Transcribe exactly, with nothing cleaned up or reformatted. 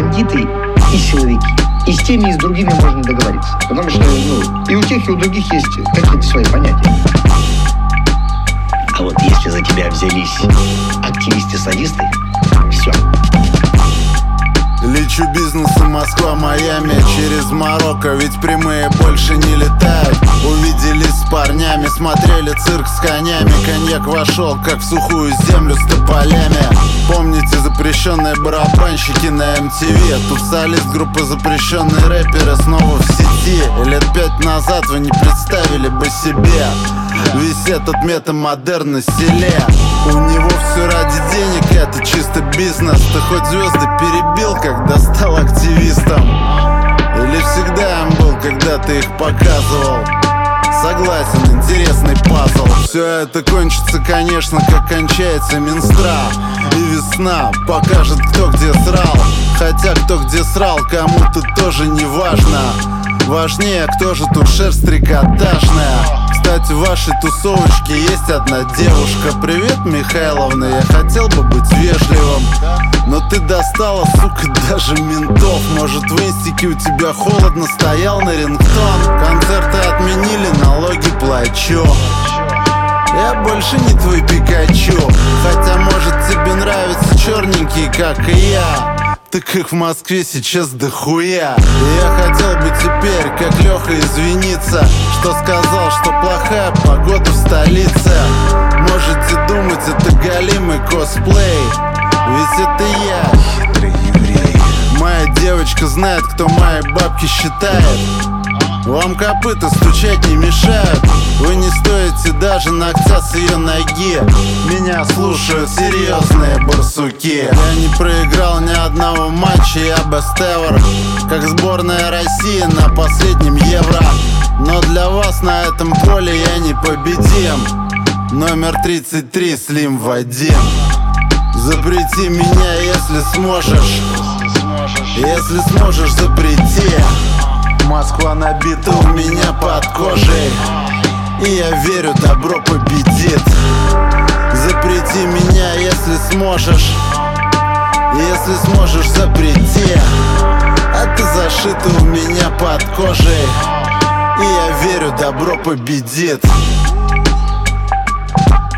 бандиты и силовики. И с теми, и с другими можно договориться. Потому что ну, и у тех, и у других есть какие-то свои понятия. А вот если за тебя взялись активисты-садисты, все. Лечу бизнесом Москва-Майами через Марокко, ведь прямые больше не летают. Увиделись с парнями, смотрели цирк с конями. Коньяк вошел, как в сухую землю с тополями. Помните запрещенные барабанщики на эм ти ви? Тут солист группы запрещенные рэперы снова в сети. Лет пять назад вы не представили бы себе весь этот метамодерн на селе. У него все ради денег, это чисто бизнес. Ты хоть звезды перебил, когда стал активистом? Или всегда им был, когда ты их показывал? Согласен, интересный пазл. Все это кончится, конечно, как кончается Минстрав. И весна покажет, кто где срал. Хотя кто где срал, кому-то тоже не важно. Важнее, кто же тут шерсть трикотажная. Кстати, в вашей тусовочке есть одна девушка. Привет, Михайловна, я хотел бы быть вежливым, но ты достала, сука, даже ментов. Может, в инстике у тебя холодно, стоял на рингтон. Концерты отменили, налоги плачу. Я больше не твой Пикачу. Хотя, может, тебе нравятся черненькие, как и я. Так их в Москве сейчас дохуя. И я хотел бы теперь, как Леха, извиниться, что сказал, что плохая погода в столице. Можете думать, это галимый косплей, ведь это я, хитрый еврей. Моя девочка знает, кто мои бабки считает. Вам копыта стучать не мешают. Вы не стоите даже ногтя с ее ноги. Меня слушают серьезные барсуки. Я не проиграл ни одного матча, я best ever, как сборная России на последнем Евро. Но для вас на этом поле я непобедим. Номер тридцать три, Слим Вадим. Запрети меня, если сможешь. Если сможешь, запрети. Москва набита у меня под кожей, и я верю, добро победит. Запрети меня, если сможешь. Если сможешь, запрети. Это зашито у меня под кожей, и я верю, добро победит.